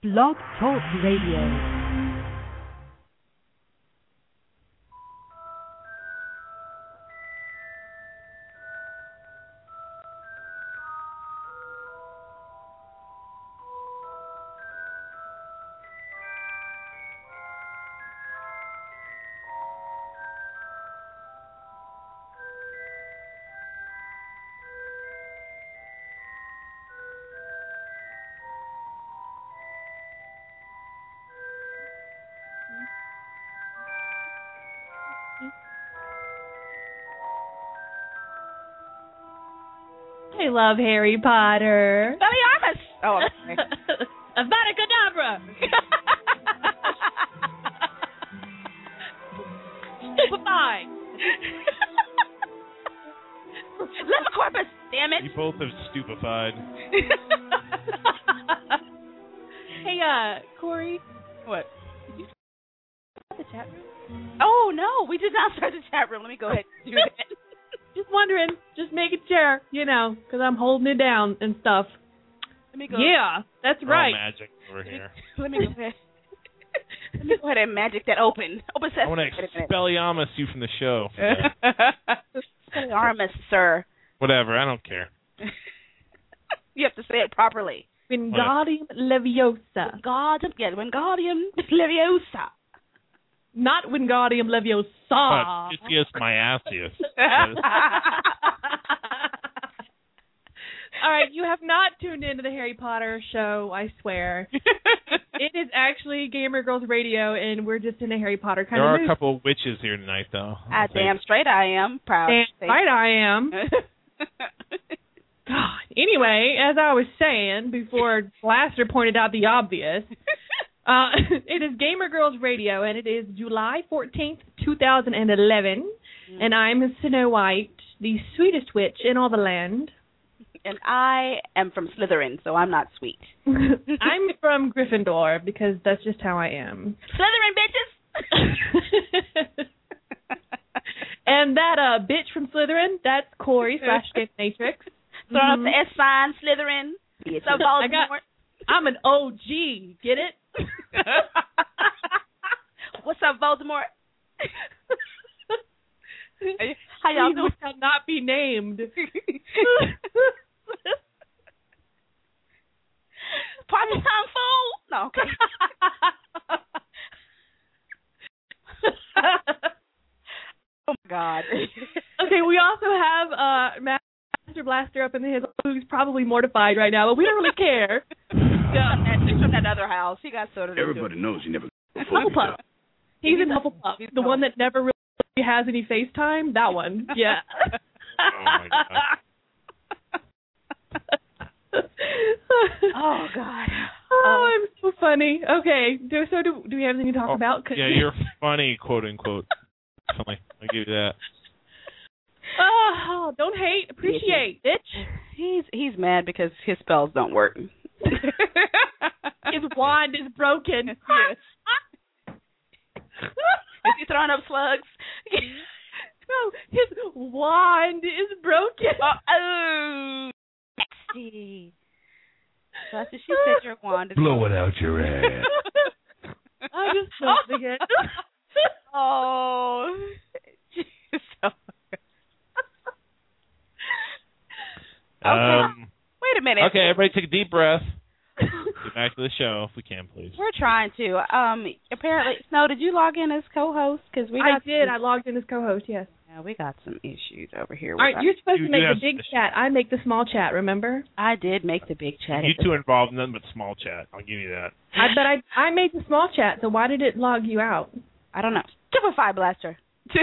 Blog Talk Radio. I love Harry Potter. Expelliarmus! Oh, I'm sorry. Avada Kedavra! Stupefy! Levicorpus! Damn it! You both have stupefied. Hey, Corey. What? Did you start the chat room? Oh, no, we did not start the chat room. Let me go ahead and do that. Just wondering. Just making sure, because I'm holding it down and stuff. Let me go. Yeah, that's right. Magic over here. Let me go ahead. Let me go ahead and magic that open. Open I want to Expelliarmus you from the show. Expelliarmus, sir. Whatever, I don't care. You have to say it properly. Wingardium Leviosa. Wingardium Leviosa. Not Wingardium Leviosa. But it's Miacius. All right, you have not tuned into the Harry Potter show, I swear. It is actually Gamer Girls Radio, and we're just in a Harry Potter kind of mood. There are a couple of witches here tonight, though. Damn straight I am. Proud. Damn right I am. God. Anyway, as I was saying before Blaster pointed out the obvious, it is Gamer Girls Radio, and it is July 14th, 2011, and I'm Snow White, the sweetest witch in all the land. And I am from Slytherin, so I'm not sweet. I'm from Gryffindor, because that's just how I am. Slytherin, bitches! And that bitch from Slytherin, that's Corey /Matrix. Throwing up the S sign, Slytherin. It's a Voldemort. I'm an OG, get it? What's up, Voldemort? How y'all doing? Shall not be named. Party time, fool? No, okay. Oh my God. Okay, we also have Master Blaster up in the hill, who's probably mortified right now, but we don't really care. He's from that other house. He got sort of. Everybody knows you never. Hufflepuff. He's in Hufflepuff, the one that never really has any FaceTime. That one, yeah. Oh my God. Oh God. Oh, I'm so funny. Okay, do we have anything to talk about? Yeah, you're funny, quote unquote. Funny. I'll give you that. Oh, don't hate, appreciate, bitch. He's mad because his spells don't work. His wand is broken. Yes. Is he throwing up slugs? No, his wand is broken. Oh, sexy. So that's what she said. Your wand is blow it out your ass. I just felt again. Oh. Okay. Wait a minute. Okay, everybody take a deep breath. Get back to the show if we can, please. We're trying to. Apparently, Snow, did you log in as co-host? Because I did. I logged in as co-host. Yes. Yeah, we got some issues over here. All right, you're supposed to make the big chat. I make the small chat. Remember? I did make the big chat. You two involved in nothing but small chat. I'll give you that. I made the small chat. So why did it log you out? I don't know. Stupefy Blaster.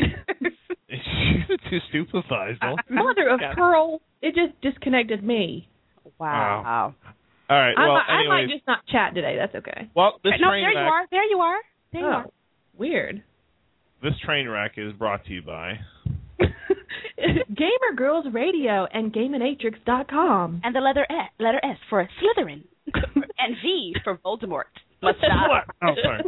Too stupefied. Mother of pearl! It just disconnected me. Wow. All right. Well, I might just not chat today. That's okay. Well, this no, train there wreck. you are. There you are. Weird. This train wreck is brought to you by Gamer Girls Radio and GameAnatrix.com. And the letter S for Slytherin. And V for Voldemort. Oh, sorry.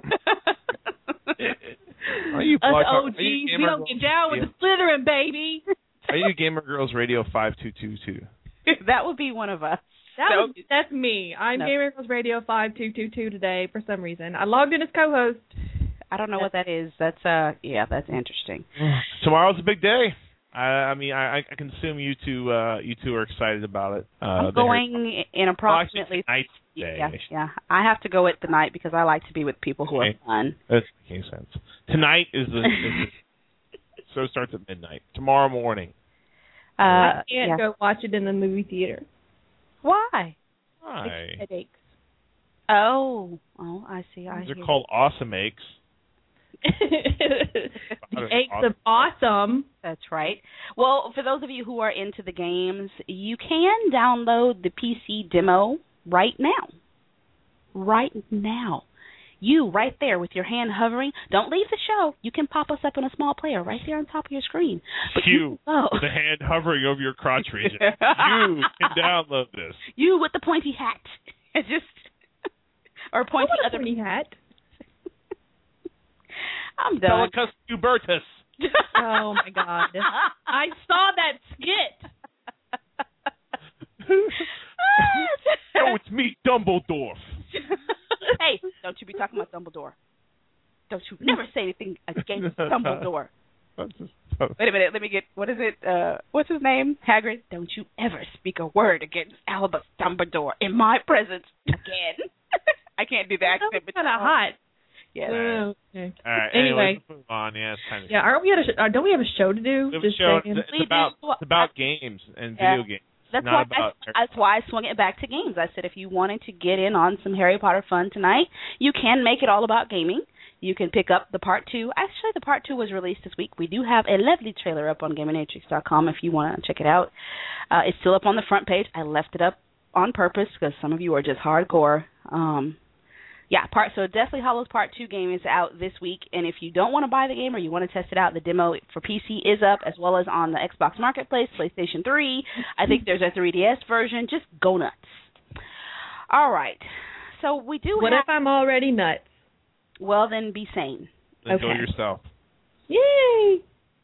Are you Us OGs, we don't get down with the Slytherin, baby. Are you Gamer Girls Radio 5222? That would be one of us. That's me. I'm No. Gamer Girls Radio 5222 today for some reason. I logged in as co-host. I don't know what that is. That's that's interesting. Tomorrow's a big day. I mean, I can assume you two are excited about it. I'm going in approximately. Tonight's day. Yeah. I have to go at the night because I like to be with people who are fun. That makes sense. Tonight is the so it starts at midnight. Tomorrow morning. I can't go watch it in the movie theater. Why? Why? Headaches. Oh, I see. They're called awesome aches. The aches of awesome. That's right. Well, for those of you who are into the games, you can download the PC demo right now. Right now. You, right there with your hand hovering. Don't leave the show. You can pop us up in a small player right there on top of your screen. But you with the hand hovering over your crotch region. You can download this. You with the pointy hat. Or pointy other pointy hat. I'm done. Pelicus Hubertus. Oh my God! I saw that skit. Oh, it's me, Dumbledore. Hey, don't you be talking about Dumbledore. Don't you never say anything against Dumbledore. Wait a minute, let me get, what is it, what's his name? Hagrid? Don't you ever speak a word against Albus Dumbledore in my presence again. I can't do the accent. It's kind of hot. Yeah. Okay. All right. Anyway, let's move on. Yeah, it's kind of. Yeah, aren't we at a? Don't we have a show to do? We have a show. It's about games and video games. That's not why I swung it back to games. I said if you wanted to get in on some Harry Potter fun tonight, you can make it all about gaming. You can pick up the part 2. Actually, the part 2 was released this week. We do have a lovely trailer up on GameMatrix.com if you want to check it out. It's still up on the front page. I left it up on purpose because some of you are just hardcore. So Deathly Hallows Part 2 game is out this week, and if you don't want to buy the game or you want to test it out, the demo for PC is up, as well as on the Xbox Marketplace, PlayStation 3. I think there's a 3DS version. Just go nuts. All right. So we do What if I'm already nuts? Well, then be sane. Enjoy yourself. Yay!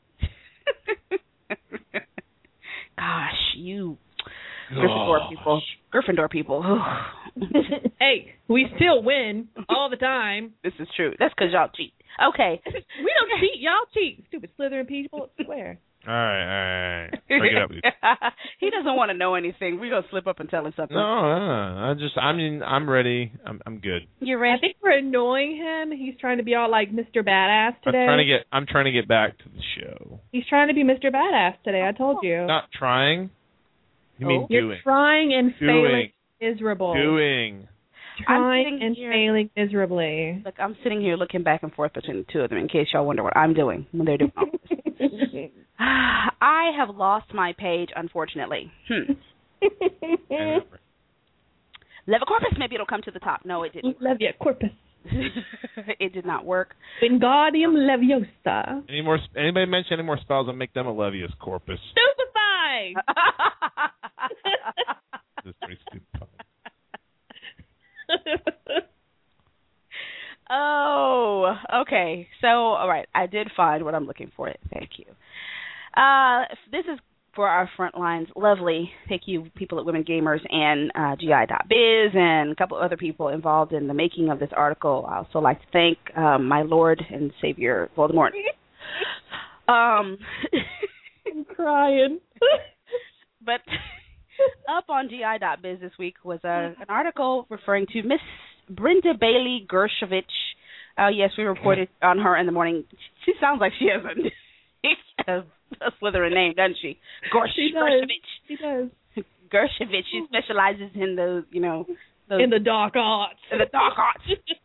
Gosh, you Gryffindor people. Hey, we still win all the time. This is true. That's because y'all cheat. Okay. We don't cheat. Y'all cheat. Stupid Slytherin people. I swear. All right. Break it up. He doesn't want to know anything. We're going to slip up and tell him something. No. I'm ready. I'm good. You're ready? I think we're annoying him. He's trying to be all like Mr. Badass today. I'm trying to get back to the show. He's trying to be Mr. Badass today. I told you. Not trying. You mean You're doing. trying and failing miserable. Doing. Trying and failing miserably. Look, I'm sitting here looking back and forth between the two of them in case y'all wonder what I'm doing when they're doing all this. I have lost my page, unfortunately. Levicorpus, maybe it'll come to the top. No, it didn't. Levicorpus. It did not work. Wingardium Leviosa. Anybody mention any more spells that make them a Levius Corpus? Stupefy! This is pretty stupid. Oh, okay. So, all right, I did find what I'm looking for. Thank you. This is for our front lines. Lovely. Thank you, people at Women Gamers and GI.biz and a couple of other people involved in the making of this article. I also like to thank my Lord and Savior, Voldemort. I'm crying. But up on GI.biz this week was an article referring to Miss Brenda Bailey Gershkovich. Yes, we reported on her in the morning. She sounds like she has a Slytherin name, doesn't she? Gershkovich. She does. Gershkovich. She specializes in those, in the dark arts. In the dark arts.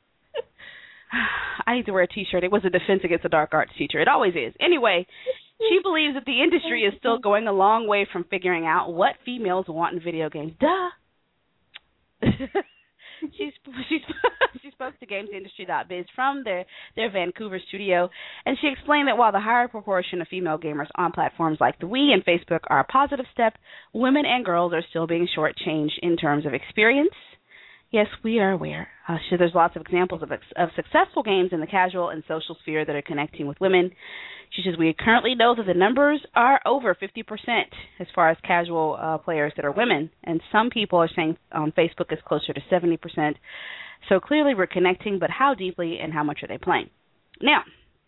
I need to wear a T-shirt. It was a defense against the dark arts teacher. It always is. Anyway, she believes that the industry is still going a long way from figuring out what females want in video games. Duh. She spoke to GamesIndustry.biz from their Vancouver studio, and she explained that while the higher proportion of female gamers on platforms like the Wii and Facebook are a positive step, women and girls are still being shortchanged in terms of experience, Yes, we are aware. There's lots of examples of successful games in the casual and social sphere that are connecting with women. She says, we currently know that the numbers are over 50% as far as casual players that are women, and some people are saying on Facebook it's closer to 70%. So clearly we're connecting, but how deeply and how much are they playing? Now,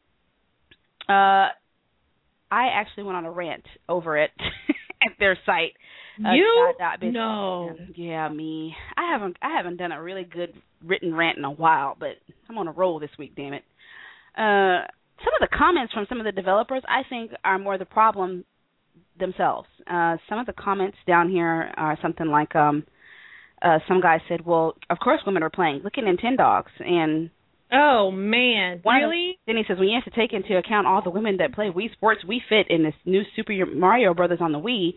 I actually went on a rant over it at their site. You? No. Yeah, me. I haven't done a really good written rant in a while, but I'm on a roll this week, damn it. Some of the comments from some of the developers, I think, are more the problem themselves. Some of the comments down here are something like, some guy said, well, of course women are playing. Look at Nintendogs. And oh, man. Really? Then he says, when you have to take into account all the women that play Wii Sports, Wii Fit, in this new Super Mario Brothers on the Wii,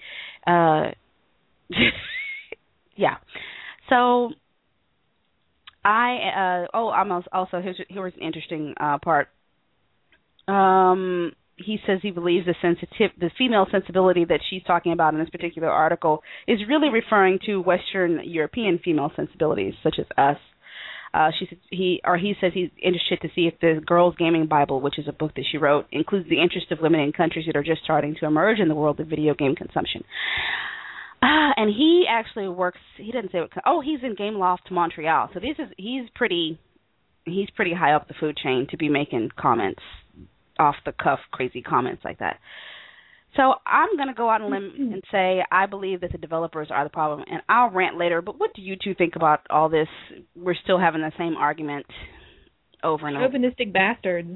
yeah. So here's an interesting part. He says he believes the female sensibility that she's talking about in this particular article is really referring to Western European female sensibilities, such as us. He says he's interested to see if the Girls Gaming Bible, which is a book that she wrote, includes the interest of women in countries that are just starting to emerge in the world of video game consumption. And he actually works. He doesn't say what. Oh, he's in Game Loft Montreal. So he's pretty high up the food chain to be making comments, off the cuff, crazy comments like that. So I'm going to go out on a limb and say I believe that the developers are the problem, and I'll rant later. But what do you two think about all this? We're still having the same argument over and over. Chauvinistic bastards.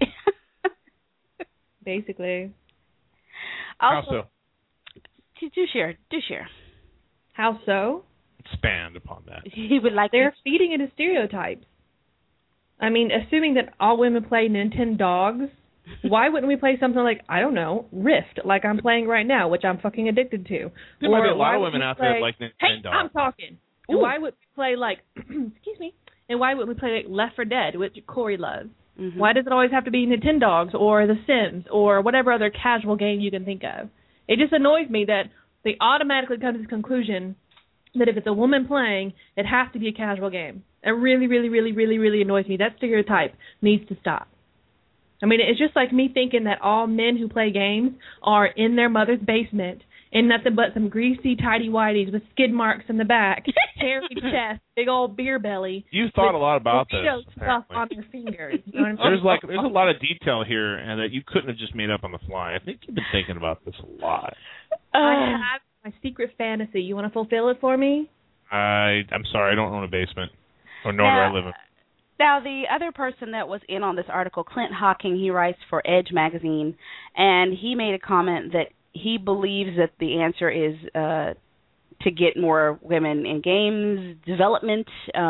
Basically. Also, How so? Do share. How so? Expand upon that. He would like. They're feeding into stereotypes. I mean, assuming that all women play Nintendogs, why wouldn't we play something like, I don't know, Rift, like I'm playing right now, which I'm fucking addicted to? There might be a lot of women out there like Nintendogs. Hey, I'm talking. And why would we play like, excuse me, and why would we play like Left 4 Dead, which Corey loves? Mm-hmm. Why does it always have to be Nintendogs or The Sims or whatever other casual game you can think of? It just annoys me that they automatically come to this conclusion that if it's a woman playing, it has to be a casual game. It really, really, really, really, really annoys me. That stereotype needs to stop. I mean, it's just like me thinking that all men who play games are in their mother's basement in nothing but some greasy tighty-whities with skid marks in the back, hairy chest, big old beer belly. You've thought a lot about this. Stuff on their fingers. You know what I'm saying? There's a lot of detail here, and that you couldn't have just made up on the fly. I think you've been thinking about this a lot. I have my secret fantasy. You want to fulfill it for me? I'm sorry, I don't own a basement, or nor do I live in. Now, the other person that was in on this article, Clint Hawking, he writes for Edge magazine, and he made a comment that he believes that the answer is to get more women in games development.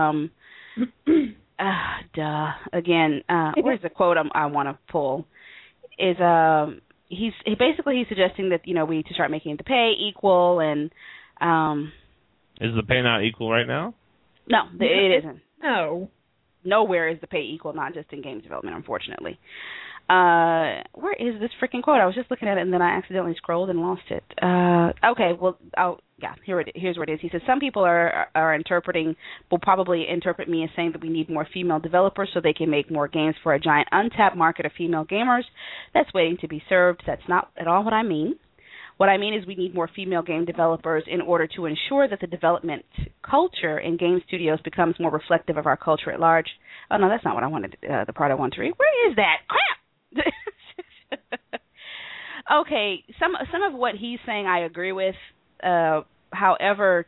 Again, where's the quote I want to pull? Is he's suggesting that we need to start making the pay equal and. Is the pay not equal right now? No, it isn't. No. Nowhere is the pay equal, not just in games development, unfortunately. Where is this freaking quote? I was just looking at it, and then I accidentally scrolled and lost it. Okay, well, here's where it is. He says, some people will probably interpret me as saying that we need more female developers so they can make more games for a giant untapped market of female gamers that's waiting to be served. That's not at all what I mean. What I mean is we need more female game developers in order to ensure that the development culture in game studios becomes more reflective of our culture at large. Oh, no, that's not what I wanted, the part I wanted to read. Where is that? Crap! Okay, some of what he's saying I agree with. However,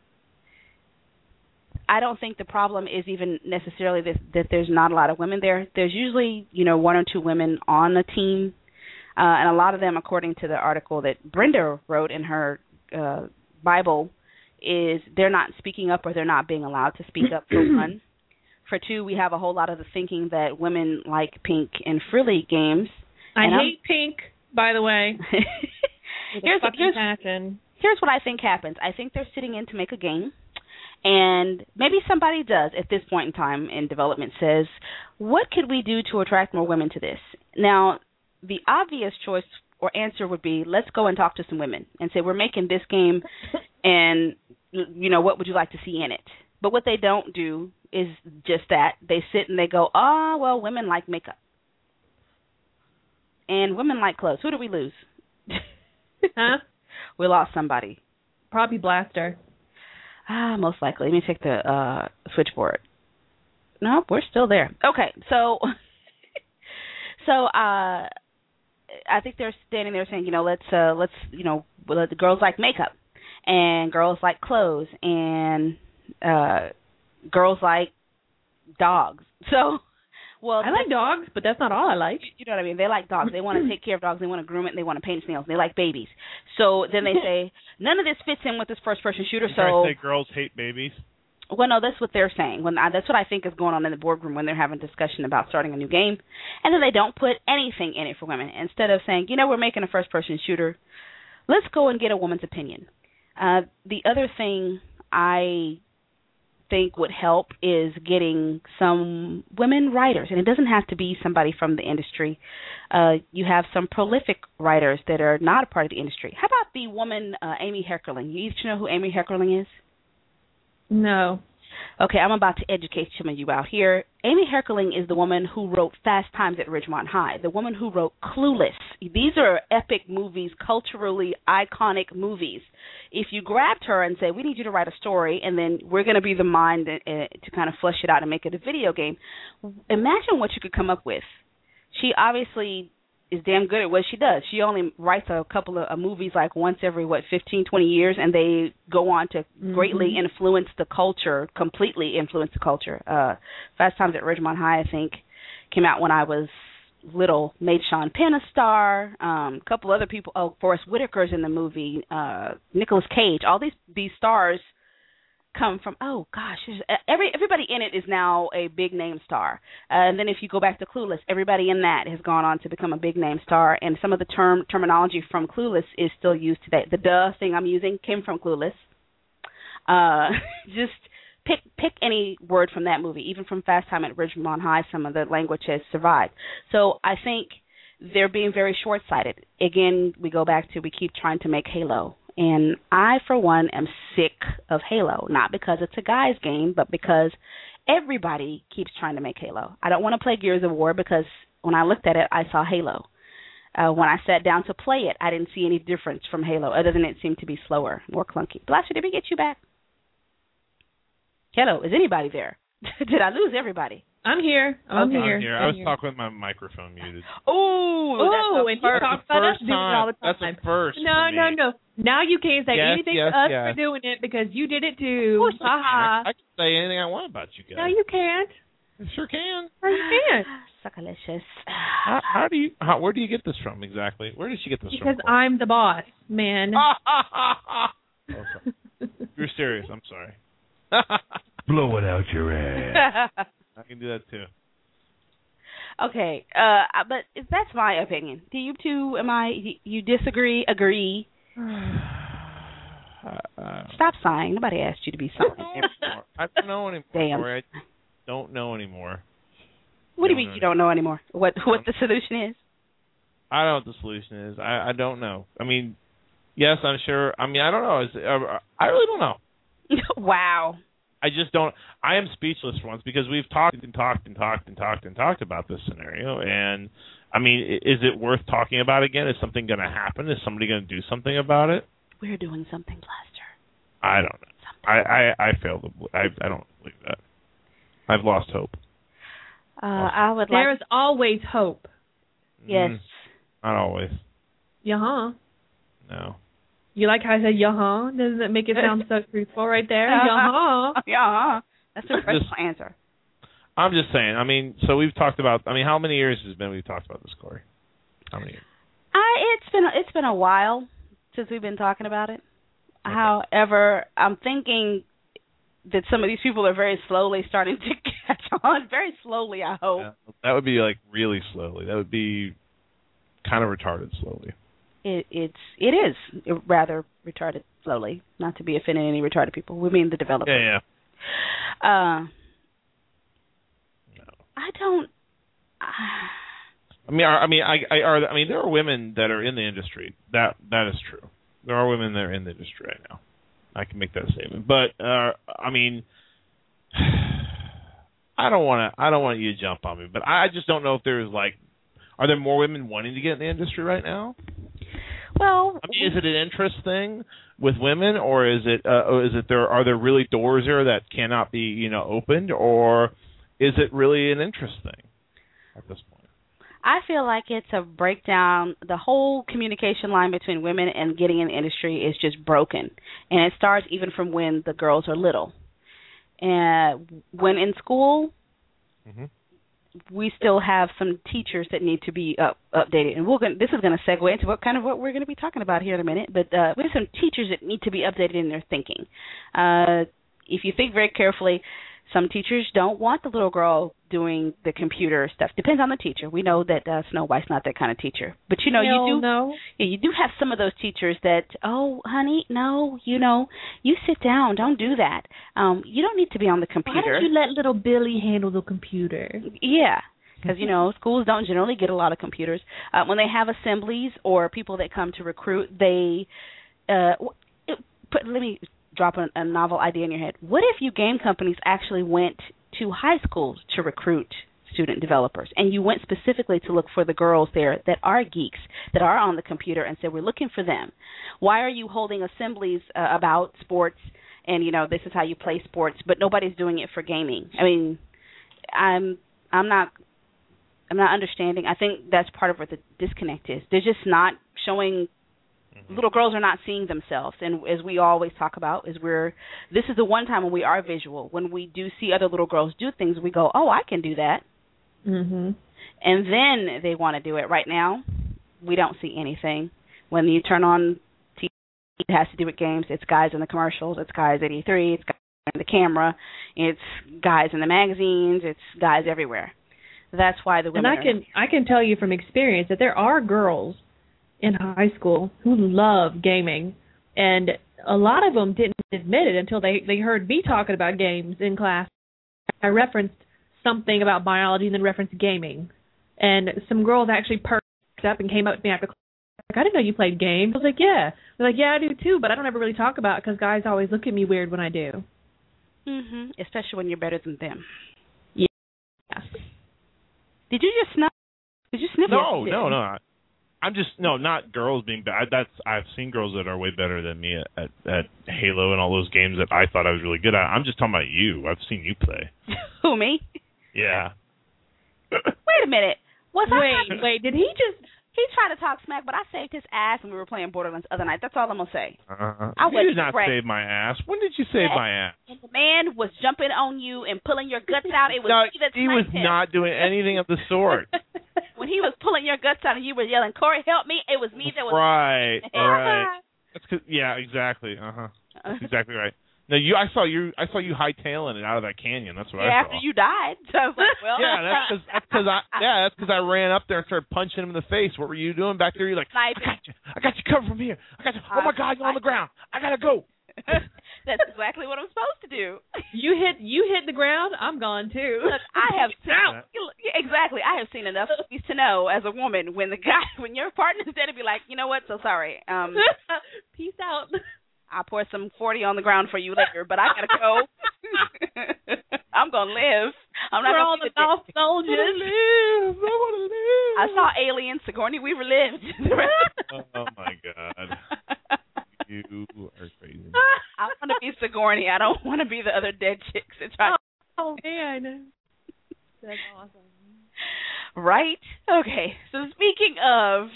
I don't think the problem is even necessarily that there's not a lot of women there. There's usually, one or two women on a team. And a lot of them, according to the article that Brenda wrote in her Bible, is they're not speaking up or they're not being allowed to speak up, for one. For two, we have a whole lot of the thinking that women like pink and frilly games. I hate pink, by the way. Here's what I think happens. I think they're sitting in to make a game, and maybe somebody does at this point in time in development says, what could we do to attract more women to this? Now, the obvious choice or answer would be, let's go and talk to some women and say, we're making this game, and, what would you like to see in it? But what they don't do is just that. They sit and they go, oh, well, women like makeup. And women like clothes. Who do we lose? Huh? We lost somebody. Probably Blaster. Most likely. Let me take the switchboard. No, we're still there. Okay, so I think they're standing there saying, let's the girls like makeup, and girls like clothes, and girls like dogs. So, well, I like dogs, but that's not all I like. You know what I mean? They like dogs. They want to take care of dogs. They want to groom it. And they want to paint its nails. They like babies. So then they say none of this fits in with this first-person shooter. So say girls hate babies. Well, no, that's what they're saying. That's what I think is going on in the boardroom when they're having discussion about starting a new game, and then they don't put anything in it for women. Instead of saying, we're making a first-person shooter, let's go and get a woman's opinion. The other thing I think would help is getting some women writers, and it doesn't have to be somebody from the industry. You have some prolific writers that are not a part of the industry. How about the woman Amy Heckerling? You each know who Amy Heckerling is? No. Okay, I'm about to educate some of you out here. Amy Heckerling is the woman who wrote Fast Times at Ridgemont High, the woman who wrote Clueless. These are epic movies, culturally iconic movies. If you grabbed her and said, we need you to write a story, and then we're going to be the mind to kind of flesh it out and make it a video game, imagine what you could come up with. She obviously is damn good at what she does. She only writes a couple of movies like once every, 15, 20 years, and they go on to greatly influence the culture, completely influence the culture. Fast Times at Ridgemont High, I think, came out when I was little, made Sean Penn a star, a couple other people, Forrest Whitaker's in the movie, Nicolas Cage, all these stars come from, everybody in it is now a big name star. And then if you go back to Clueless, everybody in that has gone on to become a big name star, and some of the terminology from Clueless is still used today. The duh thing I'm using came from Clueless. Just pick any word from that movie, even from Fast Time at Ridgemont High, some of the language has survived. So I think they're being very short-sighted. Again, we keep trying to make Halo. And I, for one, am sick of Halo, not because it's a guy's game, but because everybody keeps trying to make Halo. I don't want to play Gears of War because when I looked at it, I saw Halo. When I sat down to play it, I didn't see any difference from Halo, other than it seemed to be slower, more clunky. Blaster, did we get you back? Hello, is anybody there? Did I lose everybody? I'm here. I'm here. I was talking with my microphone muted. Oh, and you talk about us doing it all the time. That's a first. No. Now you can't say anything to us for doing it because you did it too. I can say anything I want about you guys. No, you can't. I sure can. No, you can't. Suckalicious. Where do you get this from exactly? Where did she get this from? Because I'm the boss, man. You're serious. I'm sorry. Blow it out your ass. I can do that too. Okay, but that's my opinion. Do you two? You disagree? Agree? Stop sighing. Nobody asked you to be sighing. I don't know anymore. Damn. I don't know anymore. What do you mean you don't know anymore? What the solution is? I don't know what the solution is. I don't know. I mean, yes, I'm sure. I mean, I don't know. I really don't know. Wow. I just don't. I am speechless for once because we've talked about this scenario, and I mean, is it worth talking about again? Is something going to happen? Is somebody going to do something about it? We're doing something, Blaster. I don't know. I fail to. I don't believe that. I've lost hope. I would like. There is always hope. Yes. Not always. Yeah. No. You like how I said "yeah"? Doesn't it make it sound so truthful right there? Yeah. Yeah. That's a personal answer. I'm just saying. I mean, so we've talked about. I mean, how many years has it been we've talked about this, Corey? How many years? It's been a while since we've been talking about it. Okay. However, I'm thinking that some of these people are very slowly starting to catch on. Very slowly, I hope. Yeah, that would be like really slowly. That would be kind of retarded slowly. It is rather retarded slowly. Not to be offending any retarded people. We mean the developers. Yeah. No. I don't. I mean, there are women that are in the industry. That is true. There are women that are in the industry right now. I can make that statement. But I mean, I don't want you to jump on me, but I just don't know if there's like, are there more women wanting to get in the industry right now? Well, I mean, is it an interest thing with women, or is it are there really doors there that cannot be opened, or is it really an interest thing at this point? I feel like it's a breakdown. The whole communication line between women and getting in the industry is just broken, and it starts even from when the girls are little. And when in school, we still have some teachers that need to be updated. And this is going to segue into what we're going to be talking about here in a minute. But we have some teachers that need to be updated in their thinking. If you think very carefully, some teachers don't want the little girl doing the computer stuff. Depends on the teacher. We know that Snow White's not that kind of teacher. But you do have some of those teachers that, oh, honey, no, you sit down. Don't do that. You don't need to be on the computer. Why don't you let little Billy handle the computer? Yeah. Because, schools don't generally get a lot of computers. When they have assemblies or people that come to recruit, let me drop a novel idea in your head. What if you game companies actually went to high schools to recruit student developers, and you went specifically to look for the girls there that are geeks, that are on the computer, and said, we're looking for them. Why are you holding assemblies about sports and, this is how you play sports, but nobody's doing it for gaming? I mean, I'm not understanding. I think that's part of where the disconnect is. They're just not showing. Little girls are not seeing themselves, and as we always talk about, this is the one time when we are visual. When we do see other little girls do things, we go, oh, I can do that. And then they want to do it. Right now, we don't see anything. When you turn on TV, it has to do with games. It's guys in the commercials. It's guys at E3. It's guys in the camera. It's guys in the magazines. It's guys everywhere. That's why the women I can tell you from experience that there are girls in high school who love gaming, and a lot of them didn't admit it until they heard me talking about games in class. I referenced something about biology and then referenced gaming, and some girls actually perked up and came up to me after class, like, I didn't know you played games. I was like, yeah. They're like, yeah, I do too, but I don't ever really talk about it because guys always look at me weird when I do. Especially when you're better than them. Yeah. Did you just sniff? Did you sniff? No. I'm just not girls being bad. I've seen girls that are way better than me at Halo and all those games that I thought I was really good at. I'm just talking about you. I've seen you play. Who, me? Yeah. Wait a minute. Wait, did he just... He tried to talk smack, but I saved his ass when we were playing Borderlands the other night. That's all I'm going to say. You did not save my ass. When did you save my ass? When the man was jumping on you and pulling your guts out, it was me that he was not doing anything of the sort. When he was pulling your guts out and you were yelling, Corey, help me, it was me that was... Right. That's exactly. That's exactly right. No, I saw you hightailing it out of that canyon. That's what I saw. After you died. So I was like, well. Yeah, that's because I ran up there and started punching him in the face. What were you doing back there? You're like, I got you covered from here. Oh my God, you're on the ground. I gotta go. That's exactly what I'm supposed to do. You hit the ground. I'm gone too. Look, I have exactly. I have seen enough movies to know as a woman when your partner's there to be like, you know what? So sorry. Peace out. I'll pour some 40 on the ground for you later, but I gotta go. I'm gonna live. I'm not all the South soldiers. I want to live. I saw Alien, Sigourney Weaver lived. Oh my God. You are crazy. I want to be Sigourney. I don't want to be the other dead chicks that try. Oh man, that's awesome. Right? Okay. So speaking of,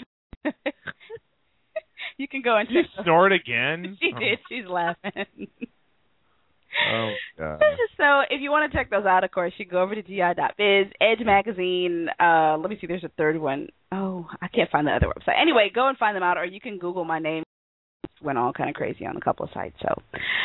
you can go and Did you snort again? She did. She's laughing. Oh God. So if you want to check those out, of course, you go over to gi.biz, Edge Magazine. Let me see. There's a third one. Oh, I can't find the other website. Anyway, go and find them out, or you can Google my name. Went all kind of crazy on a couple of sites. So,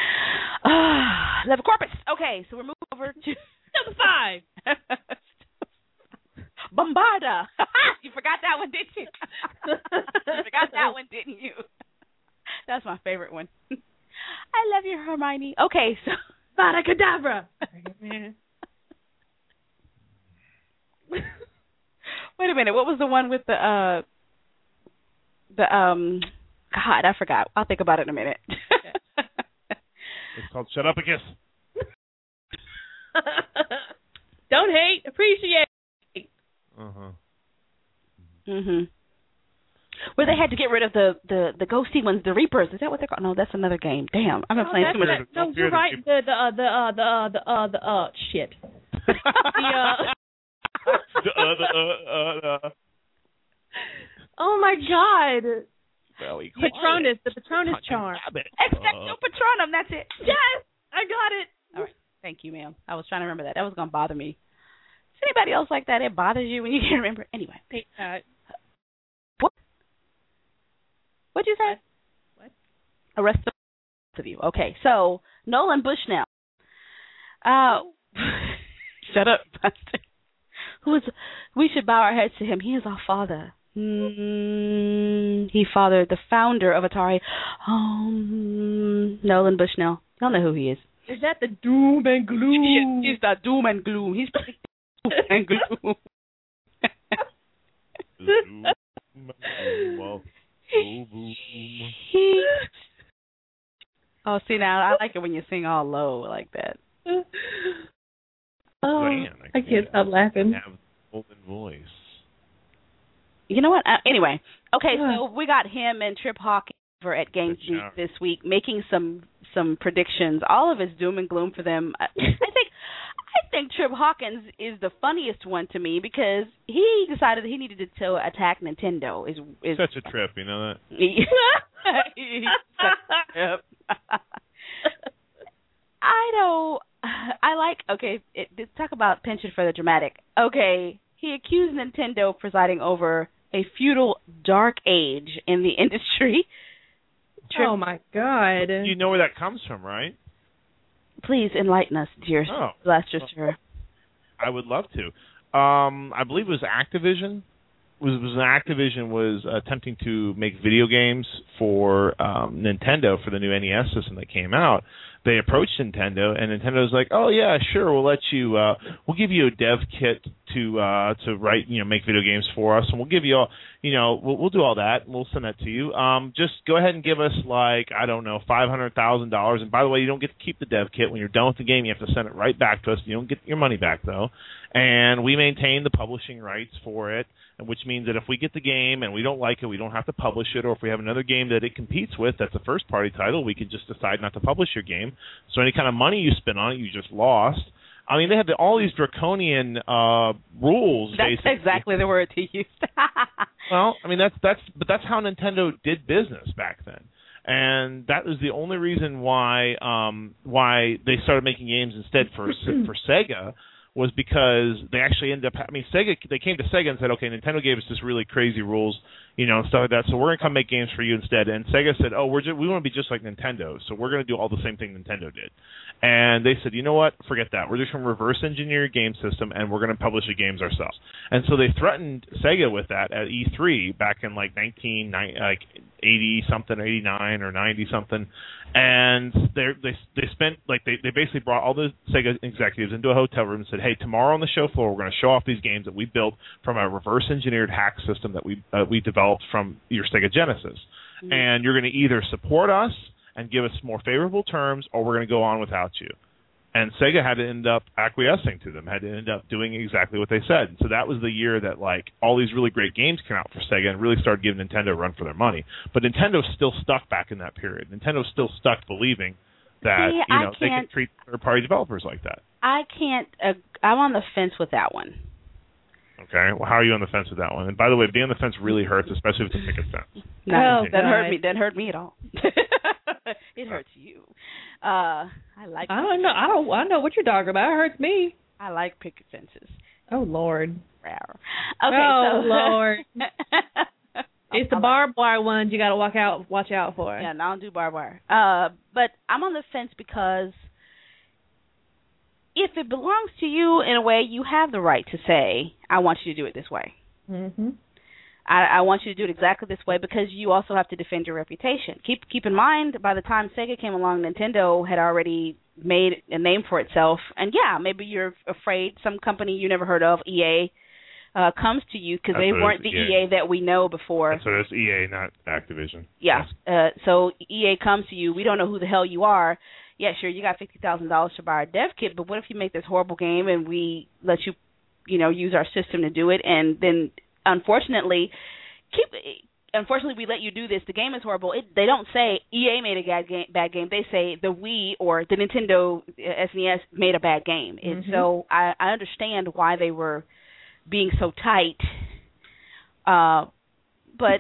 Level Corpus. Okay, so we're moving over to number 5. Bombarda. You forgot that one, didn't you? You forgot that one, didn't you? That's my favorite one. I love you, Hermione. Okay, so Vada Kedavra. Wait a minute. What was the one with the God, I forgot. I'll think about it in a minute. It's called Shut Up and Kiss. Don't hate, appreciate. Where they had to get rid of the ghosty ones, the Reapers. Is that what they're called? No, that's another game. Damn, I've been playing too much. No, you're right. The shit. Oh my God. Patronus, the Patronus charm. Expecto Patronum, that's it. Yes, I got it. All right, thank you, ma'am. I was trying to remember that. That was going to bother me. Is anybody else like that? It bothers you when you can't remember? Anyway. What? What'd you say? What? Arrest the both of you. Okay, so Nolan Bushnell. Shut up, Buster. We should bow our heads to him. He is our father. He fathered the founder of Atari. Nolan Bushnell. Y'all know who he is. Is that the doom and gloom? He's the doom and gloom. He's the doom and gloom. Oh, see, now I like it when you sing all low like that. I can't stop laughing. Have open voice. You know what? Anyway, okay, so we got him and Trip Hawkins over at Games Week this week making some predictions. All of it's doom and gloom for them. I think Trip Hawkins is the funniest one to me because he decided that he needed to attack Nintendo. Is such a trip, you know that? He's such a trip. I know. I like. Okay, talk about penchant for the dramatic. Okay, he accused Nintendo of presiding over a feudal dark age in the industry. Oh my God! You know where that comes from, right? Please enlighten us, dear Blaster Sir. I would love to. I believe it was Activision. Activision was attempting to make video games for Nintendo for the new NES system that came out. They approached Nintendo, and Nintendo was like, "Oh yeah, sure, we'll let you. We'll give you a dev kit to write, make video games for us, and we'll give you all, we'll do all that, and we'll send that to you. Just go ahead and give us $500,000. And by the way, you don't get to keep the dev kit when you're done with the game. You have to send it right back to us. You don't get your money back though, and we maintain the publishing rights for it." Which means that if we get the game and we don't like it, we don't have to publish it. Or if we have another game that it competes with that's a first-party title, we can just decide not to publish your game. So any kind of money you spend on it, you just lost. I mean, they had all these draconian rules. That's basically. Exactly the word he used. Well, I mean, that's how Nintendo did business back then. And that was the only reason why they started making games instead for Sega. Was because they actually ended up. Sega. They came to Sega and said, "Okay, Nintendo gave us this really crazy rules, and stuff like that. So we're gonna come make games for you instead." And Sega said, "Oh, we want to be just like Nintendo, so we're gonna do all the same thing Nintendo did." And they said, "You know what? Forget that. We're just gonna reverse engineer your game system, and we're gonna publish the games ourselves." And so they threatened Sega with that at E3 back in 80 something, 89 or 90 something. And they spent they basically brought all the Sega executives into a hotel room and said, "Hey, tomorrow on the show floor, we're going to show off these games that we built from a reverse engineered hack system that we developed from your Sega Genesis, and you're going to either support us and give us more favorable terms, or we're going to go on without you." And Sega had to end up acquiescing to them, had to end up doing exactly what they said. And so that was the year that all these really great games came out for Sega and really started giving Nintendo a run for their money. But Nintendo's still stuck back in that period. Nintendo's still stuck believing that they can treat third-party developers like that. I can't. I'm on the fence with that one. Okay. Well, how are you on the fence with that one? And by the way, being on the fence really hurts, especially if it's a picket fence. No, that hurt me. That hurt me at all. It hurts you. I don't know. I know what you're talking about. It hurts me. I like picket fences. Oh Lord. Okay. Lord. It's the barbed wire ones you got to watch out for. Yeah, no, I don't do barbed wire. But I'm on the fence because if it belongs to you in a way, you have the right to say, "I want you to do it this way." Mm-hmm. I want you to do it exactly this way because you also have to defend your reputation. Keep in mind, by the time Sega came along, Nintendo had already made a name for itself. And yeah, maybe you're afraid some company you never heard of, EA, comes to you because they weren't the EA that we know before. So it's EA, not Activision. Yeah. So EA comes to you. We don't know who the hell you are. yeah, sure, you got $50,000 to buy our dev kit, but what if you make this horrible game and we let you, use our system to do it, and then unfortunately we let you do this. The game is horrible. They don't say EA made a bad game. They say the Wii or the Nintendo SNES made a bad game. And so I understand why they were being so tight. But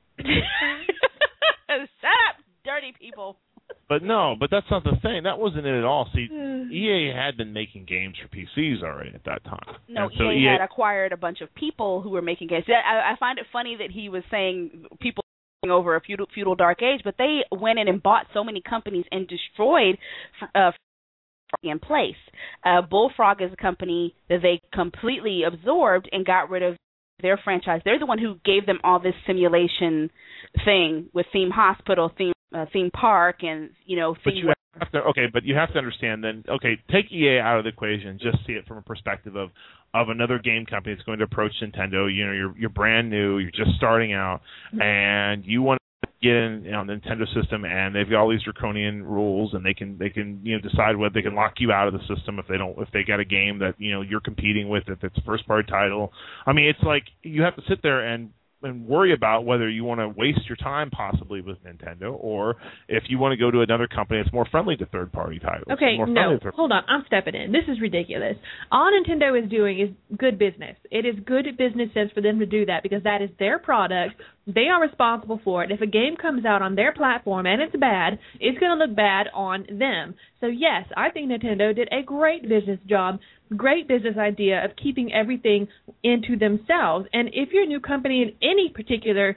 shut up, dirty people. But that's not the thing. That wasn't it at all. See, EA had been making games for PCs already at that time. No, so EA had acquired a bunch of people who were making games. I find it funny that he was saying people over a feudal dark age, but they went in and bought so many companies and destroyed in place. Bullfrog is a company that they completely absorbed and got rid of their franchise. They're the one who gave them all this simulation thing with Theme Hospital, Theme Park, and but you have to understand then. Okay, take EA out of the equation. Just see it from a perspective of another game company that's going to approach Nintendo. You're brand new. You're just starting out, and you want to get in on the Nintendo system, and they've got all these draconian rules, and they can decide whether they can lock you out of the system if they got a game that you're competing with, if it's a first party title. I mean, it's like you have to sit there and worry about whether you want to waste your time possibly with Nintendo, or if you want to go to another company that's more friendly to third-party titles. Okay, hold on. I'm stepping in. This is ridiculous. All Nintendo is doing is good business. It is good business sense for them to do that because that is their product. They are responsible for it. If a game comes out on their platform and it's bad, it's going to look bad on them. So, yes, I think Nintendo did a great business job, great business idea of keeping everything into themselves. And if you're a new company in any particular,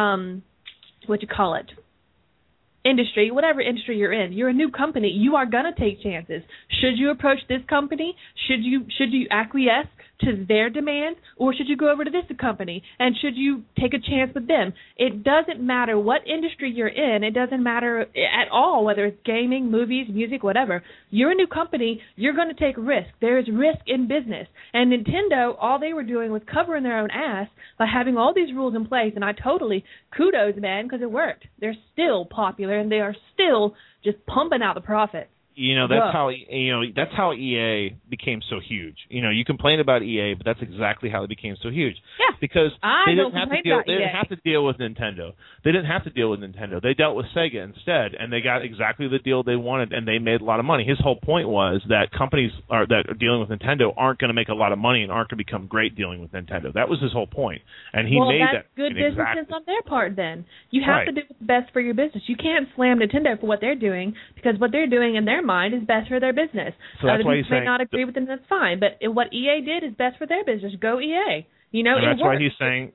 industry, whatever industry you're in, you're a new company, you are going to take chances. Should you approach this company? Should you acquiesce to their demands, or should you go over to this company, and should you take a chance with them? It doesn't matter what industry you're in. It doesn't matter at all whether it's gaming, movies, music, whatever. You're a new company. You're going to take risk. There is risk in business. And Nintendo, all they were doing was covering their own ass by having all these rules in place, and I totally kudos, man, because it worked. They're still popular, and they are still just pumping out the profits. That's how EA became so huge. You complain about EA, but that's exactly how it became so huge. Yeah. Because they didn't have to deal with Nintendo. They didn't have to deal with Nintendo. They dealt with Sega instead, and they got exactly the deal they wanted, and they made a lot of money. His whole point was that companies that are dealing with Nintendo aren't going to make a lot of money and aren't going to become great dealing with Nintendo. That was his whole point, and he made that. Well, that's good business sense on their part. Then you have to do what's best for your business. You can't slam Nintendo for what they're doing, because what they're doing in their mind is best for their business. So that's why he's saying, may not agree with them, that's fine. But what EA did is best for their business. Go EA. And that's why he's saying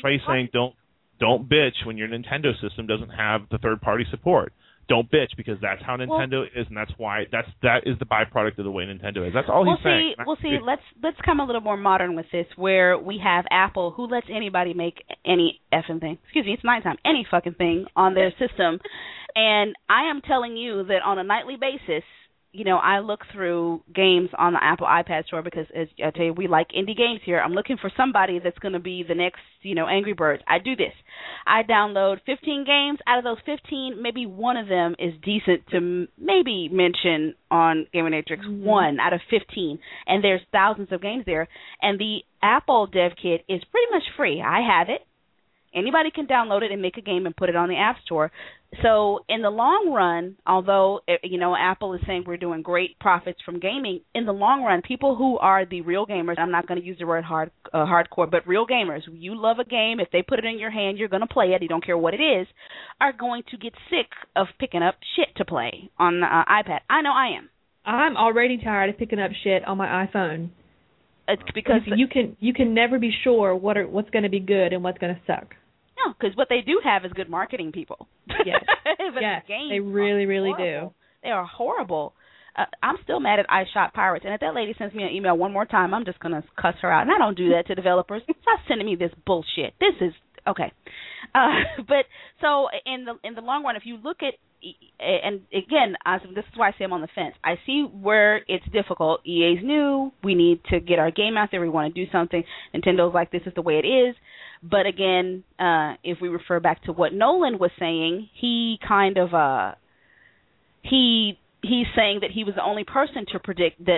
don't bitch when your Nintendo system doesn't have the third party support. Don't bitch, because that's how Nintendo is, and that's why that is the byproduct of the way Nintendo is. That's all he's saying. Let's come a little more modern with this, where we have Apple, who lets anybody make any effing thing. Excuse me, it's nighttime. Any fucking thing on their system, and I am telling you that on a nightly basis, I look through games on the Apple iPad store because, as I tell you, we like indie games here. I'm looking for somebody that's going to be the next, Angry Birds. I do this. I download 15 games. Out of those 15, maybe one of them is decent to maybe mention on Gamernatrix. 1 out of 15. And there's thousands of games there. And the Apple Dev Kit is pretty much free. I have it. Anybody can download it and make a game and put it on the App Store. So in the long run, although, Apple is saying we're doing great profits from gaming, in the long run, people who are the real gamers, I'm not going to use the word hardcore, but real gamers, you love a game, if they put it in your hand, you're going to play it, you don't care what it is, are going to get sick of picking up shit to play on the iPad. I know I am. I'm already tired of picking up shit on my iPhone. It's because you can never be sure what's going to be good and what's going to suck. No, because what they do have is good marketing people. Yes, yes, they really, really do. They are horrible. I'm still mad at iShop Pirates, and if that lady sends me an email one more time, I'm just going to cuss her out. And I don't do that to developers. Stop sending me this bullshit. This is okay. But so in the long run, if you look at, and again, this is why I say I'm on the fence. I see where it's difficult. EA's new. We need to get our game out there. We want to do something. Nintendo's like, this is the way it is. But again, if we refer back to what Nolan was saying, he kind of he he's saying that he was the only person to predict that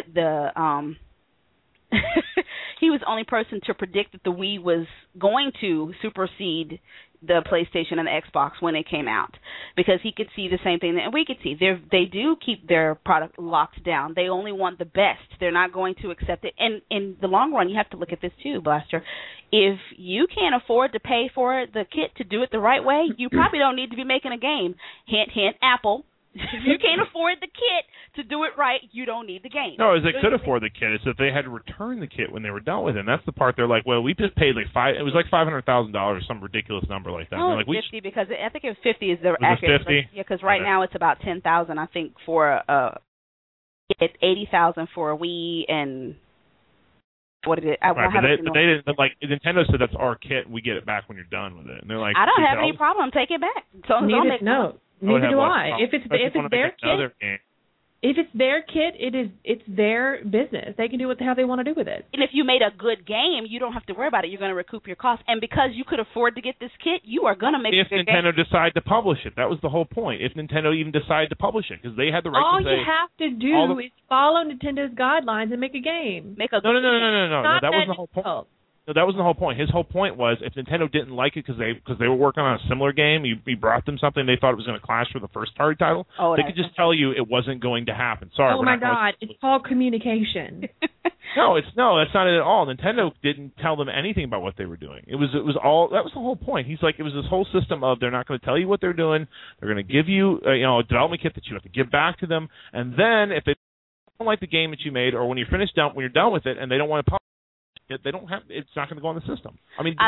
he was the only person to predict that the Wii was going to supersede the PlayStation and the Xbox when it came out, because he could see the same thing that we could see. They do keep their product locked down. They only want the best. They're not going to accept it. And in the long run, you have to look at this too, Blaster. If you can't afford to pay for the kit to do it the right way, you probably don't need to be making a game. Hint, hint, Apple. If you can't afford the kit to do it right, you don't need the game. No, as they could afford the kit. It's that they had to return the kit when they were done with it. And that's the part they're like, well, we just paid like $500,000, some ridiculous number like that. Oh, like, 50 because I think it was 50 is the accurate. 50? Yeah, because right now it's about 10,000 I think for it's 80,000 for a Wii and what it is. Right, but they didn't. But like Nintendo said, that's our kit. We get it back when you're done with it. And they're like, I don't have any problem. Take it back. So neither do I. If it's their kit, game. If it's their kit, it's their business. They can do what the hell they want to do with it. And if you made a good game, you don't have to worry about it. You're going to recoup your costs. And because you could afford to get this kit, you are going to make a good game. If Nintendo decide to publish it, that was the whole point. If Nintendo even decided to publish it, because they had the right all to say. All you have to do is follow Nintendo's guidelines and make a game. Make a No. That wasn't the whole point. difficult. No, that wasn't the whole point. His whole point was if Nintendo didn't like it because they were working on a similar game, he brought them something they thought it was going to clash with the first-party title, they could just tell you it wasn't going to happen. Sorry. Oh, my God. It's called communication. No, that's not it at all. Nintendo didn't tell them anything about what they were doing. It was all that was the whole point. He's like, it was this whole system of they're not going to tell you what they're doing. They're going to give you a development kit that you have to give back to them, and then if they don't like the game that you made, or when you're done with it, and they don't want to publish it, they don't have. It's not going to go on the system. I mean,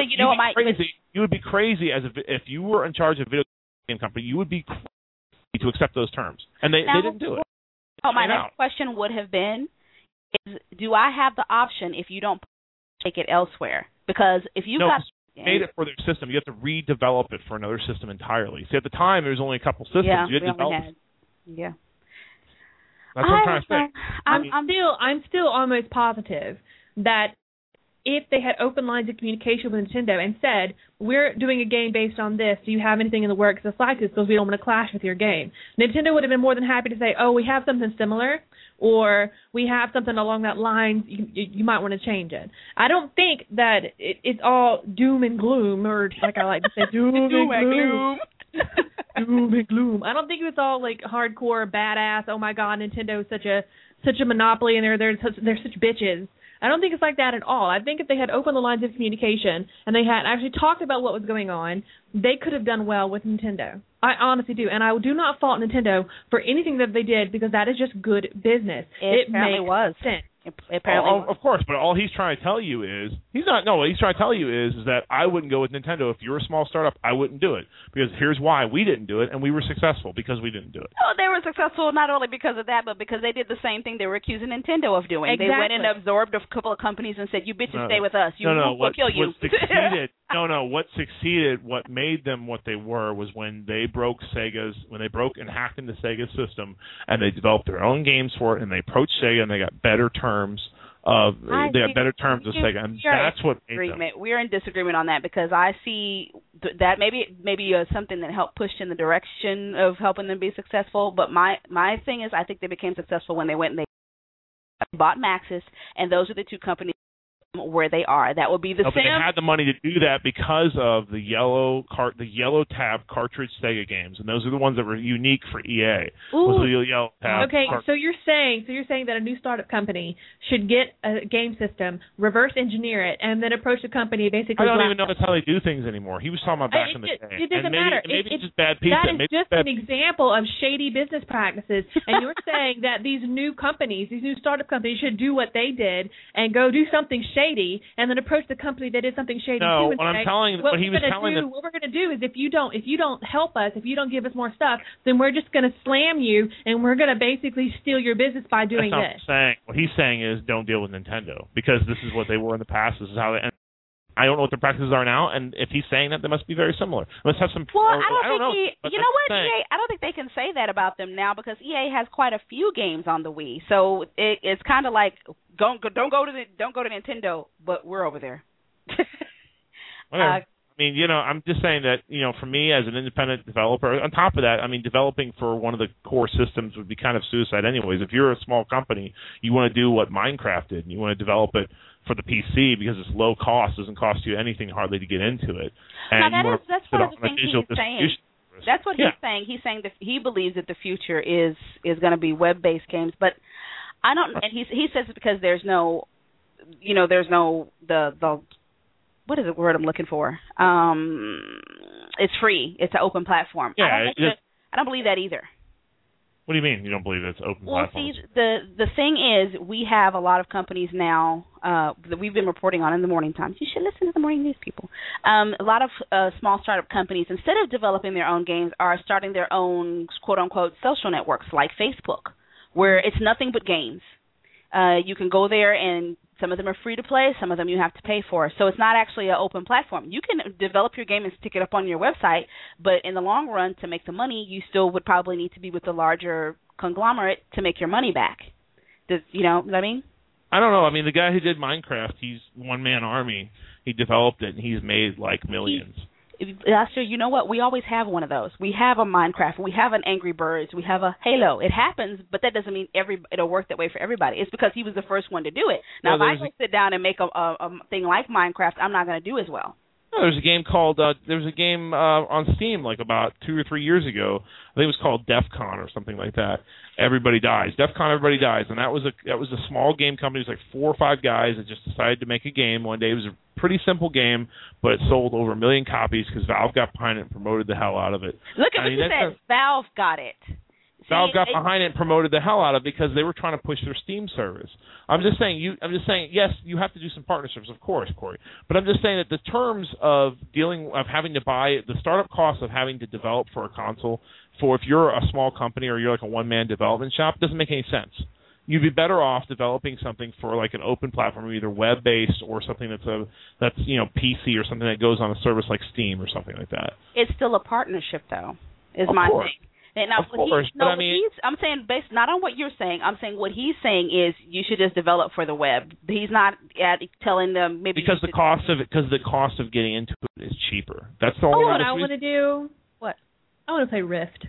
you would be crazy if you were in charge of a video game company. You would be crazy to accept those terms, and they didn't do it. My next question would have been: do I have the option if you don't take it elsewhere? Because if you made it for their system, you have to redevelop it for another system entirely. See, at the time, there was only a couple systems. Yeah, you had to develop. Yeah. That's what I'm trying to say. I'm still almost positive that if they had open lines of communication with Nintendo and said, we're doing a game based on this, do you have anything in the works that's like this because we don't want to clash with your game? Nintendo would have been more than happy to say, oh, we have something similar, or we have something along that line, you might want to change it. I don't think that it's all doom and gloom, or like I like to say, doom and gloom. Doom and gloom. I don't think it's all like hardcore badass, oh my God, Nintendo is such a monopoly and they're such bitches. I don't think it's like that at all. I think if they had opened the lines of communication and they had actually talked about what was going on, they could have done well with Nintendo. I honestly do. And I do not fault Nintendo for anything that they did because that is just good business. It makes sense. Of course, but all he's trying to tell you is what he's trying to tell you is that I wouldn't go with Nintendo. If you're a small startup, I wouldn't do it because here's why we didn't do it, and we were successful because we didn't do it. Oh, they were successful not only because of that, but because they did the same thing they were accusing Nintendo of doing. Exactly. They went and absorbed a couple of companies and said, "You bitches stay with us. We'll kill you." What succeeded, what made them what they were, was when they broke and hacked into Sega's system, and they developed their own games for it, and they approached Sega, and they got better terms of Sega, and that's what made them. We're in disagreement on that because I see that maybe something that helped push in the direction of helping them be successful. But my thing is, I think they became successful when they went and they bought Maxis, and those are the two companies where they are. That would be the same. But they had the money to do that because of the yellow tab cartridge Sega games, and those are the ones that were unique for EA. Was the yellow tab. Okay, so you're saying that a new startup company should get a game system, reverse engineer it, and then approach the company basically. I don't even know that's how they do things anymore. He was talking about back in the day. It doesn't matter. Maybe it's just bad pizza. That is just an example of shady business practices, and you're saying that these new startup companies, should do what they did and go do something shady. And then approach the company that did something shady too and say, what we're going to do is if you don't help us, if you don't give us more stuff, then we're just going to slam you and we're going to basically steal your business by doing this. What he's saying is don't deal with Nintendo because this is what they were in the past. This is how they. And I don't know what their practices are now, and if he's saying that, they must be very similar. Let's have some. Well, I don't think EA. I don't think they can say that about them now because EA has quite a few games on the Wii, so it's kind of like don't go to Nintendo, but we're over there. I mean, I'm just saying that, for me as an independent developer, on top of that, I mean, developing for one of the core systems would be kind of suicide anyways. If you're a small company, you want to do what Minecraft did, and you want to develop it for the PC because it's low cost, doesn't cost you anything hardly to get into it. And now that's one of the things he's saying. That's what he's saying. He's saying that he believes that the future is going to be web-based games, but I don't. And he says it's because there's no, there's no the what is the word I'm looking for? It's free. It's an open platform. Yeah, I don't believe that either. What do you mean you don't believe it's open platform? Well, see, the thing is, we have a lot of companies now that we've been reporting on in the morning times. You should listen to the morning news, people. A lot of small startup companies, instead of developing their own games, are starting their own quote-unquote social networks like Facebook, where it's nothing but games. You can go there, and some of them are free to play, some of them you have to pay for. So it's not actually an open platform. You can develop your game and stick it up on your website, but in the long run, to make the money, you still would probably need to be with the larger conglomerate to make your money back. You know what I mean? I don't know. I mean, the guy who did Minecraft, he's one-man army. He developed it, and he's made, like, millions. Lester, you know what? We always have one of those. We have a Minecraft. We have an Angry Birds. We have a Halo. It happens, but that doesn't mean it'll work that way for everybody. It's because he was the first one to do it. Now, if I go sit down and make a thing like Minecraft, I'm not going to do as well. No, there's a game called on Steam like about 2 or 3 years ago. I think it was called DEF CON or something like that. Everybody dies. DEF CON, everybody dies, and that was a small game company. It was like 4 or 5 guys that just decided to make a game one day. It was a pretty simple game, but it sold over 1 million copies because Valve got behind it and promoted the hell out of it. Look at what you said. Valve got it. Valve got behind it and promoted the hell out of it because they were trying to push their Steam service. I'm just saying, yes, you have to do some partnerships, of course, Corey. But I'm just saying that the terms of having to buy the startup costs of having to develop for a console, for if you're a small company or you're like a one-man development shop, doesn't make any sense. You'd be better off developing something for like an open platform, either web-based or something that's PC or something that goes on a service like Steam or something like that. It's still a partnership, though. Is of my course. thing. Now, of course, but I mean, I'm saying based not on what you're saying. I'm saying what he's saying is you should just develop for the web. He's not telling them maybe because the cost of getting into it is cheaper. That's the only. What I want to do? What? I want to play Rift.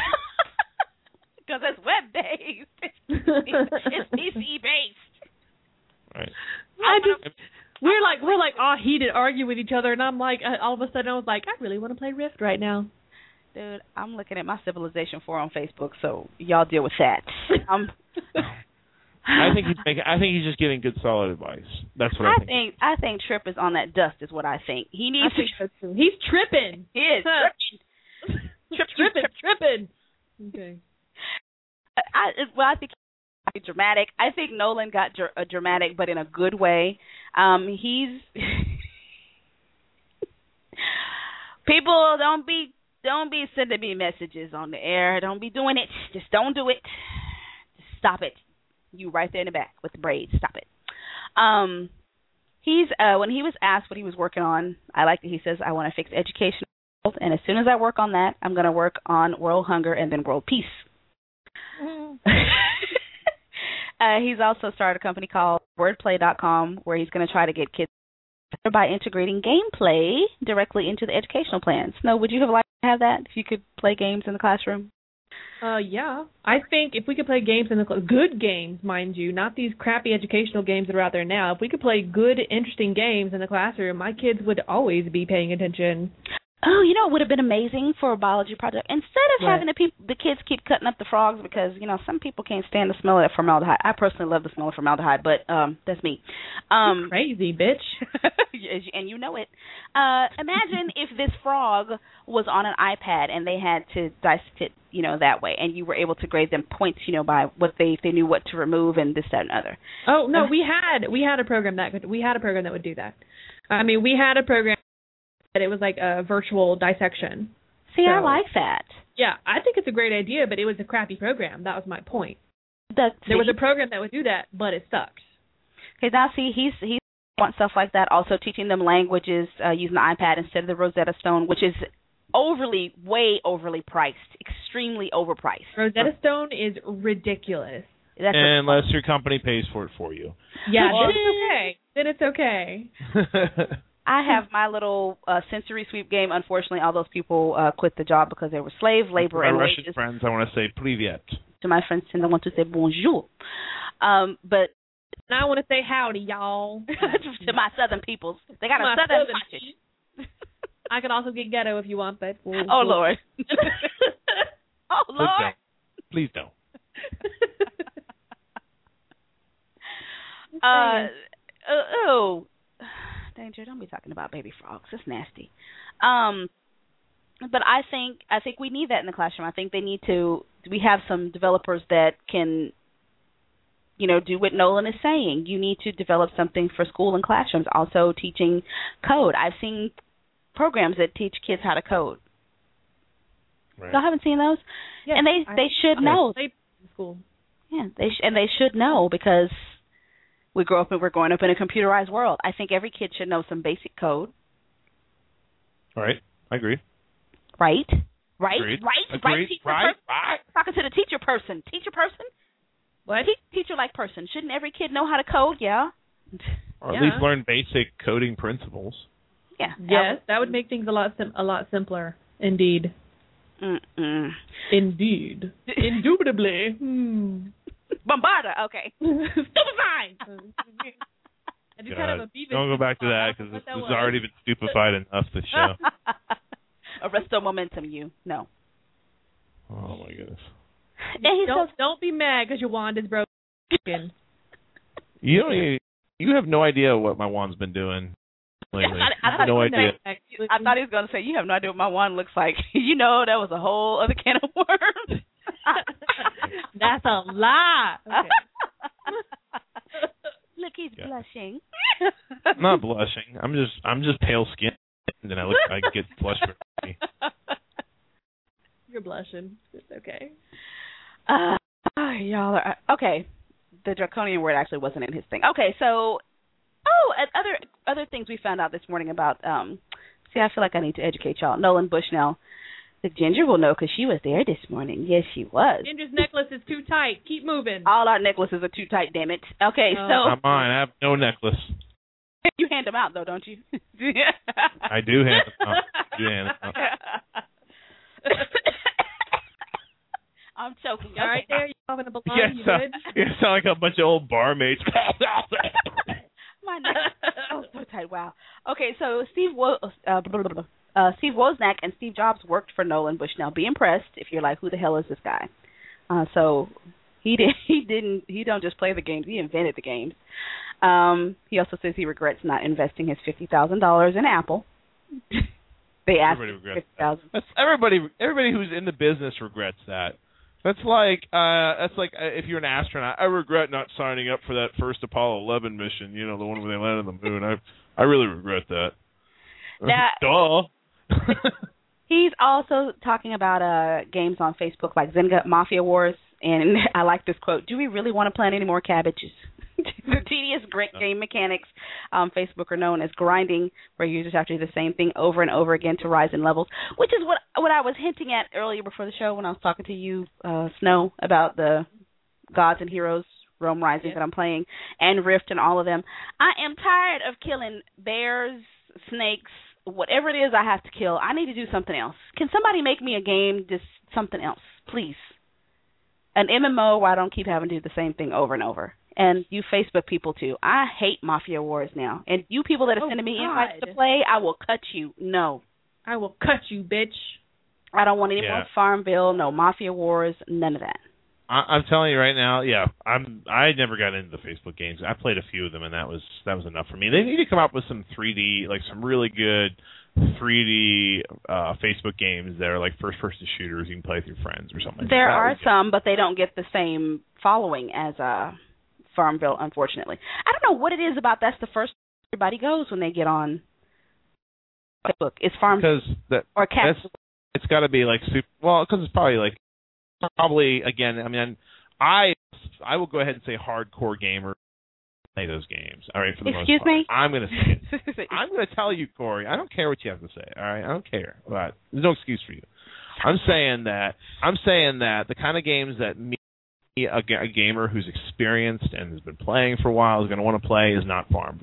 Because it's web based. It's PC based. Right. We're like all heated, arguing with each other, and I'm like, all of a sudden I was like, I really want to play Rift right now. Dude, I'm looking at my Civilization 4 on Facebook, so y'all deal with that. I think he's just giving good, solid advice. That's what I think. I think Tripp is on that dust, is what I think. He needs to. He's tripping. He is tripping. Okay. I think he's dramatic. I think Nolan got dramatic, but in a good way. He's people don't be sending me messages on the air. Don't be doing it. Just don't do it. Just stop it. You right there in the back with the braids. Stop it. He's when he was asked what he was working on, I like that he says, I want to fix education, and as soon as I work on that, I'm going to work on world hunger and then world peace. He's also started a company called Wordplay.com where he's going to try to get kids by integrating gameplay directly into the educational plans. Snow, would you have liked to have that if you could play games in the classroom? Yeah. I think if we could play games in the good games, mind you, not these crappy educational games that are out there now. If we could play good, interesting games in the classroom, my kids would always be paying attention. Oh, you know, it would have been amazing for a biology project. Instead of having the kids keep cutting up the frogs because, some people can't stand the smell of that formaldehyde. I personally love the smell of formaldehyde, but that's me. You're crazy, bitch. And you know it. Imagine if this frog was on an iPad and they had to dissect it, that way, and you were able to grade them points, by what they knew what to remove and this, that, and other. Oh, no, we had a program that would do that. I mean, we had a program that it was like a virtual dissection. See, I like that. Yeah, I think it's a great idea, but it was a crappy program. That was my point. There was a program that would do that, but it sucked. Okay, now see, he wants stuff like that. Also teaching them languages using the iPad instead of the Rosetta Stone, which is way overly priced, extremely overpriced. Rosetta Stone is ridiculous. Unless your company pays for it for you. Yeah, then it's okay. I have my little sensory sweep game. Unfortunately, all those people quit the job because they were slave labor and Russian wages. friends, I want to say privyet. To my friends, and I want to say bonjour. But and I want to say howdy, y'all. to my southern peoples, they got a southern touch. I can also get ghetto if you want, but oh Lord. Oh Lord. Please don't. Danger, don't be talking about baby frogs. That's nasty. But I think we need that in the classroom. I think we have some developers that can, do what Nolan is saying. You need to develop something for school and classrooms. Also teaching code. I've seen programs that teach kids how to code. Right. Y'all haven't seen those? Yes, and they should know. School. Yeah, they should know because we're growing up in a computerized world. I think every kid should know some basic code. All right, I agree. Right? Agreed. Right. Talking to the teacher person. What? Teacher-like person. Shouldn't every kid know how to code? Yeah. Or at least learn basic coding principles. Yeah. Yes, that would make things a lot simpler. Indeed. Mm-mm. Indeed. Indubitably. Bombarda. Okay. Stupefied. Don't go back to that because this has already been stupefied enough. The show. Arresto momentum. No. Oh my goodness. Don't be mad because your wand is broken. You have no idea what my wand's been doing lately. I have no idea. I thought he was going to say, you have no idea what my wand looks like. That was a whole other can of worms. That's a lie. Okay. Look, he's blushing. I'm not blushing. I'm just pale skinned, and then I get flushed with me. You're blushing. It's okay. Y'all are okay. The draconian word actually wasn't in his thing. Okay, so other things we found out this morning about. See, I feel like I need to educate y'all. Nolan Bushnell. The Ginger will know because she was there this morning. Yes, she was. Ginger's necklace is too tight. Keep moving. All our necklaces are too tight, damn it. Okay, so. Not mine. I have no necklace. You hand them out, though, don't you? I do hand them out. I'm choking. All right, there. You're having a balloon. Yes, You good? You sound like a bunch of old barmaids. My neck. Oh, so tight. Wow. Okay, so Steve Wozniak and Steve Jobs worked for Nolan Bushnell. Be impressed if you're like, who the hell is this guy? So he don't just play the games. He invented the games. He also says he regrets not investing his $50,000 in Apple. They asked $50,000. Everybody who's in the business regrets that. That's like if you're an astronaut. I regret not signing up for that first Apollo 11 mission. The one where they landed on the moon. I really regret that. Duh. He's also talking about games on Facebook like Zynga Mafia Wars, and I like this quote: "Do we really want to plant any more cabbages?" The tedious game mechanics on Facebook are known as grinding, where users have to do the same thing over and over again to rise in levels, which is what I was hinting at earlier before the show when I was talking to you, Snow, about the Gods and Heroes Rome Rising that I'm playing, and Rift and all of them. I am tired of killing bears, snakes, whatever it is I have to kill. I need to do something else. Can somebody make me a game, just something else, please? An MMO where I don't keep having to do the same thing over and over. And you Facebook people, too. I hate Mafia Wars now. And you people that are sending me invites to play, I will cut you. No. I will cut you, bitch. I don't want any more Farmville, no Mafia Wars, none of that. I'm telling you right now, I never got into the Facebook games. I played a few of them, and that was enough for me. They need to come up with some 3D, like some really good 3D Facebook games that are like first-person shooters you can play with your friends or something. There are some, but they don't get the same following as Farmville, unfortunately. I don't know what it is about that's the first everybody goes when they get on Facebook. It's Farmville or Cats. It's got to be like super. Well, because it's probably again. I mean, I will go ahead and say hardcore gamers play those games. All right, for the most part. Excuse me. I'm going to say it. I'm going to tell you, Corey. I don't care what you have to say. All right, I don't care. But there's no excuse for you. I'm saying that the kind of games that a gamer who's experienced and has been playing for a while is going to want to play is not Farmville.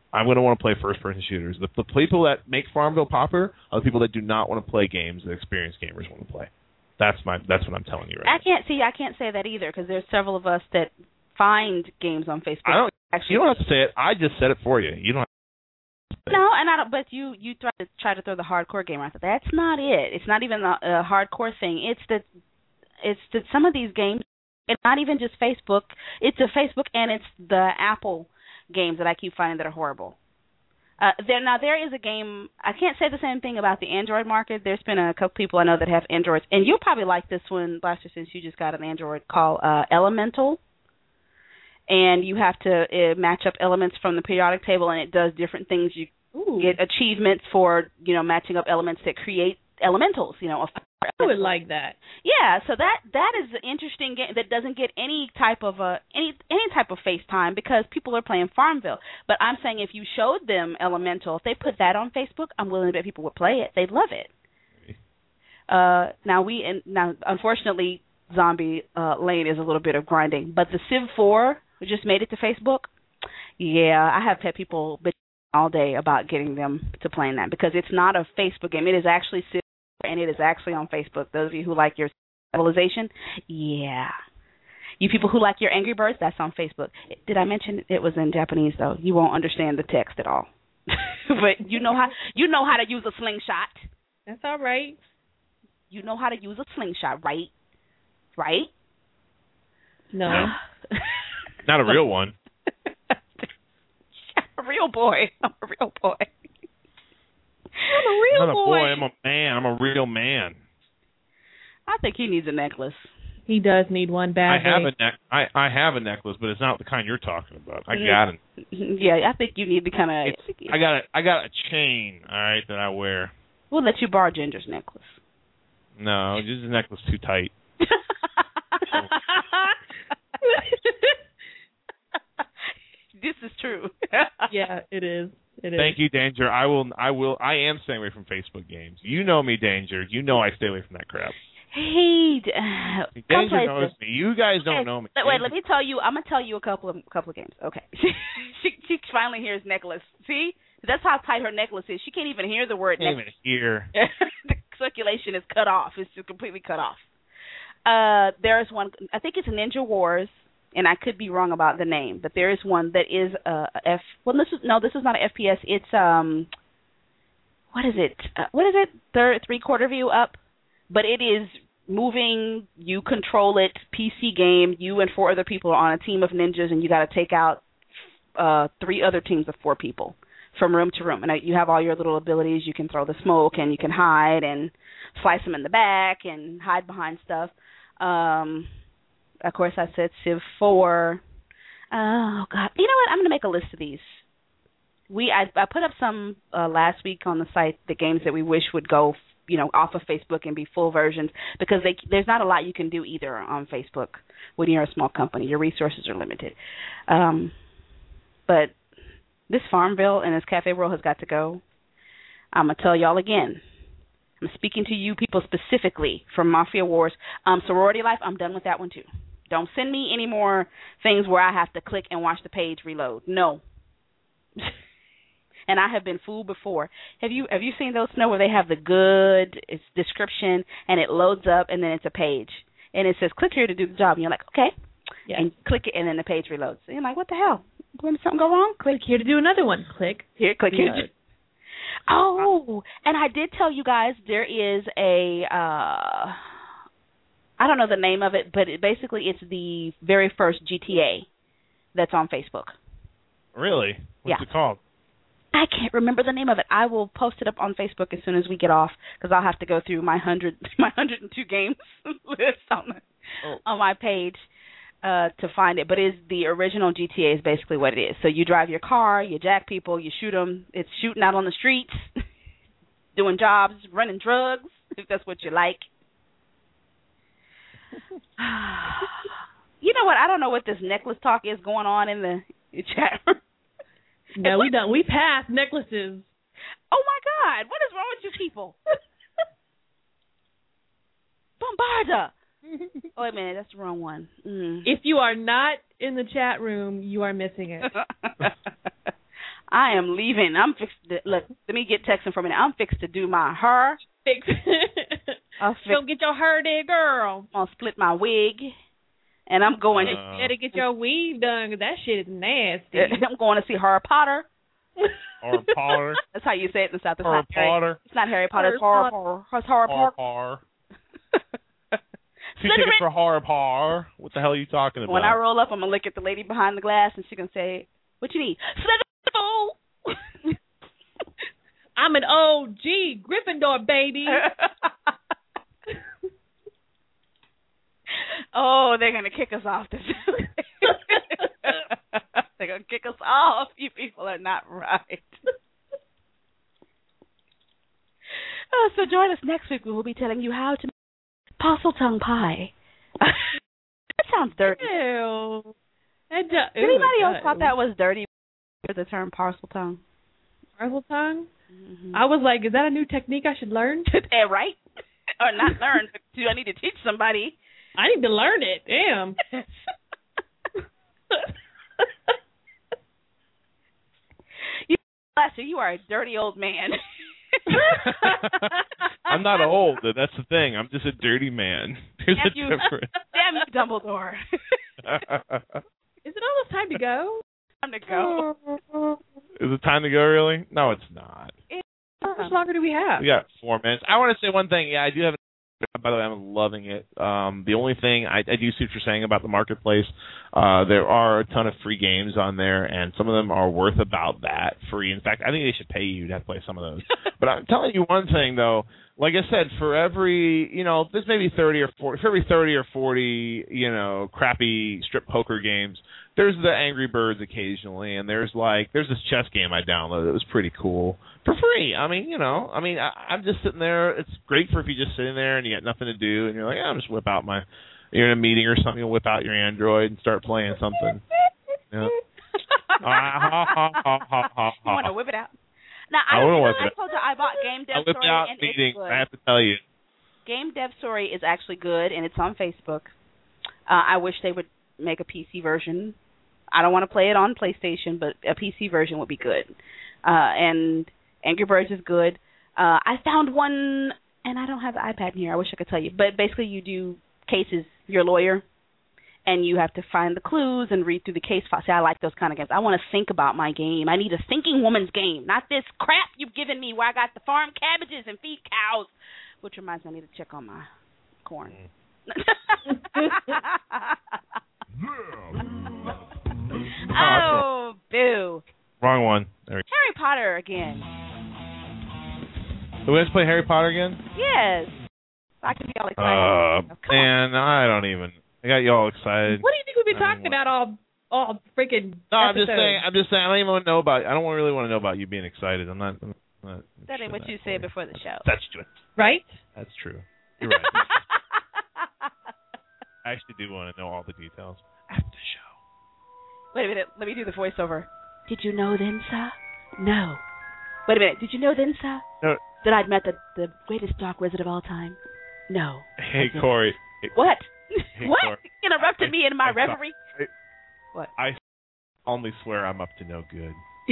I'm going to want to play first-person shooters. The people that make Farmville popular are the people that do not want to play games that experienced gamers want to play. That's what I'm telling you right now. I can't say that either because there's several of us that find games on Facebook. You don't have to say it. I just said it for you. You don't have to say it. No, and I don't. But you try to throw the hardcore gamer out there. That's not it. It's not even a hardcore thing. It's that some of these games. It's not even just Facebook. It's the Facebook and it's the Apple games that I keep finding that are horrible. There is a game. I can't say the same thing about the Android market. There's been a couple people I know that have Androids, and you'll probably like this one, Blaster, since you just got an Android, called Elemental. And you have to match up elements from the periodic table, and it does different things. You get achievements for matching up elements that create elementals. I would like that. Yeah, so that is an interesting game that doesn't get any type of any type of FaceTime because people are playing Farmville. But I'm saying if you showed them Elemental, if they put that on Facebook, I'm willing to bet people would play it. They'd love it. Now unfortunately, Zombie Lane is a little bit of grinding, but the Civ 4 just made it to Facebook. Yeah, I have had people bitch all day about getting them to playing that because it's not a Facebook game. It is actually Civ. And it is actually on Facebook. Those of you who like your civilization, yeah. You people who like your Angry Birds, that's on Facebook. Did I mention it was in Japanese though? You won't understand the text at all. But you know how to use a slingshot. That's all right. You know how to use a slingshot, right? Right? No. Not a real one. A real boy. I'm a real boy. I'm not a boy. I'm a man. I'm a real man. I think he needs a necklace. He does need one badly. I have a necklace, but it's not the kind you're talking about. I got it. Yeah, I think you need to kind of. I got a chain, all right, that I wear. We'll let you borrow Ginger's necklace. No, just the necklace too tight. This is true. Yeah, it is. It is. Thank you, Danger. I am staying away from Facebook games. You know me, Danger. You know I stay away from that crap. Hey, Danger knows me. You guys don't know me. Wait, let me tell you. I'm gonna tell you a couple of games. Okay. She finally hears necklace. See, that's how tight her necklace is. She can't even hear the word necklace. Can't even hear. The circulation is cut off. It's just completely cut off. There's one. I think it's Ninja Wars. And I could be wrong about the name, but there is one that is this is not an FPS. It's what is it? Three-quarter view up, but it is moving. You control it. PC game. You and 4 other people are on a team of ninjas, and you got to take out 3 other teams of 4 people from room to room. And you have all your little abilities. You can throw the smoke, and you can hide and slice them in the back and hide behind stuff. Of course, I said Civ 4. Oh, God. You know what? I'm going to make a list of these. I put up some last week on the site, the games that we wish would go, off of Facebook and be full versions, because there's not a lot you can do either on Facebook when you're a small company. Your resources are limited. But this Farmville and this Cafe World has got to go. I'm going to tell y'all again. I'm speaking to you people specifically from Mafia Wars. Sorority Life, I'm done with that one too. Don't send me any more things where I have to click and watch the page reload. No. And I have been fooled before. Have you seen those where they have the good description and it loads up and then it's a page and it says click here to do the job and you're like okay, yes. And click it and then the page reloads. And you're like what the hell? Did something go wrong? Click here to do another one. Click here. Oh, and I did tell you guys there is a, I don't know the name of it, but basically it's the very first GTA that's on Facebook. Really? What's it called? I can't remember the name of it. I will post it up on Facebook as soon as we get off because I'll have to go through my 102 games list on my page to find it. But it's the original GTA is basically what it is. So you drive your car, you jack people, you shoot them. It's shooting out on the streets, doing jobs, running drugs, if that's what you like. You know what? I don't know what this necklace talk is going on in the chat room. No, we passed necklaces. Oh my God! What is wrong with you people? Bombarda. Oh wait a minute, that's the wrong one. If you are not in the chat room, you are missing it. I am leaving. I'm fixed to, look, let me get texting for a minute. I'm fixed to do my hair. Don't get your hair there, girl. I'm going to split my wig. And I'm going You better get your weave done, because that shit is nasty. I'm going to see Harry Potter. Or Potter. That's how you say it in the South. It's Harry not Potter. It's not Harry Potter. It's Harry Potter. It's Harry Potter. Two tickets for Harry Potter. What the hell are you talking about? When I roll up, I'm going to look at the lady behind the glass, and she's going to say, what you need? Slytherin. I'm an OG Gryffindor, baby. Oh, they're going to kick us off. They're going to kick us off. You people are not right. So join us next week. We will be telling you how to make parcel-tongue pie. That sounds dirty. Ew. Did anybody else thought that was dirty, the term parcel-tongue? Parcel-tongue? Mm-hmm. I was like, is that a new technique I should learn? Right? Or not learn, but do I need to teach somebody? I need to learn it. Damn. You are a dirty old man. I'm not old. That's the thing. I'm just a dirty man. There's a difference. Damn you, Dumbledore. Is it almost time to go? Time to go. Is it time to go, really? No, it's not. How much longer do we have? We got 4 minutes. I want to say one thing. Yeah, I do have. By the way, I'm loving it. The only thing I do see what you're saying about the marketplace. There are a ton of free games on there, and some of them are worth about that free. In fact, I think they should pay you to play some of those. But I'm telling you one thing though. Like I said, for every there's maybe 30 or 40. For every 30 or 40, crappy strip poker games, there's the Angry Birds occasionally, and there's this chess game I downloaded. It was pretty cool for free. I'm just sitting there. It's great for if you're just sitting there and you got nothing to do, and you're like, I'll just whip out you're in a meeting or something, you'll whip out your Android and start playing something. Yeah. You want to whip it out? Now, I told you I bought Game Dev Story, and meeting, it's good. I have to tell you. Game Dev Story is actually good, and it's on Facebook. I wish they would make a PC version. I don't want to play it on PlayStation, but a PC version would be good. And Angry Birds is good. I found one, and I don't have the iPad in here. I wish I could tell you. But basically you do cases. You're a lawyer, and you have to find the clues and read through the case file. See, I like those kind of games. I want to think about my game. I need a thinking woman's game, not this crap you've given me where I got to farm cabbages and feed cows, which reminds me I need to check on my corn. Oh, boo. Wrong one. Harry Potter again. Do we have to play Harry Potter again? Yes. I can be all excited. Man, I don't even. I got you all excited. What do you think we've been talking about all freaking No, episodes? I'm just saying. I don't even want to know about. I don't really want to know about you being excited. I'm not that ain't what you said before the show. That's true. Right? That's true. You're right. I actually do want to know all the details after the show. Wait a minute. Let me do the voiceover. Did you know then, sir? No. Wait a minute. Did you know then, sir? No. That I'd met the greatest dark wizard of all time? No. Hey, Corey. What? Hey, What? Corey. Interrupted me in my reverie? What? I only swear I'm up to no good.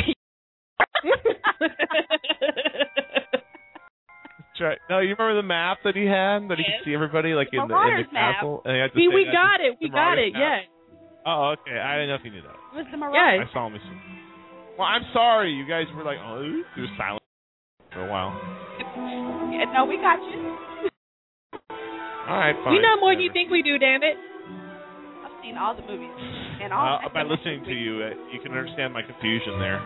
No, you remember the map that he had? That he could see everybody in the castle? We got it. We got it, yes. Oh, okay. I didn't know if you knew that. It was the Marauders. I saw him. Well, I'm sorry. You guys were like, oh, it was silent for a while. Yeah, no, we got you. All right, fine. We know more than you think we do, damn it. I've seen all the movies. And all by listening to you, you can understand my confusion there.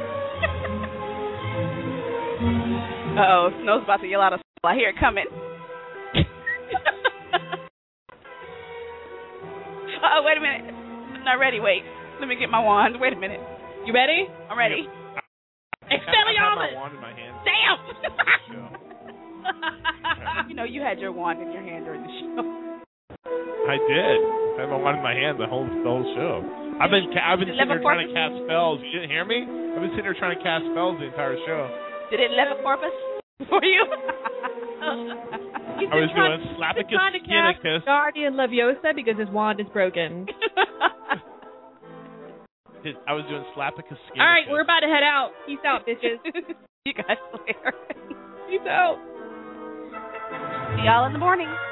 Uh-oh, Snow's about to yell out a I hear it coming. Uh-oh, wait a minute. I'm not ready. Wait. Let me get my wand. Wait a minute. You ready? I'm ready. Expelliarmus! I have my wand in my hand. Damn! You know, you had your wand in your hand during the show. I did. I had my wand in my hand the whole show. I've been sitting there trying to cast spells. You didn't hear me? I've been sitting there trying to cast spells the entire show. Did it Levicorpus for you? I was doing Slapicus Skinnicus. Guardian Leviosa because his wand is broken. I was doing Slapicus. All right, we're about to head out. Peace out, bitches. You guys later. Peace out. See y'all in the morning.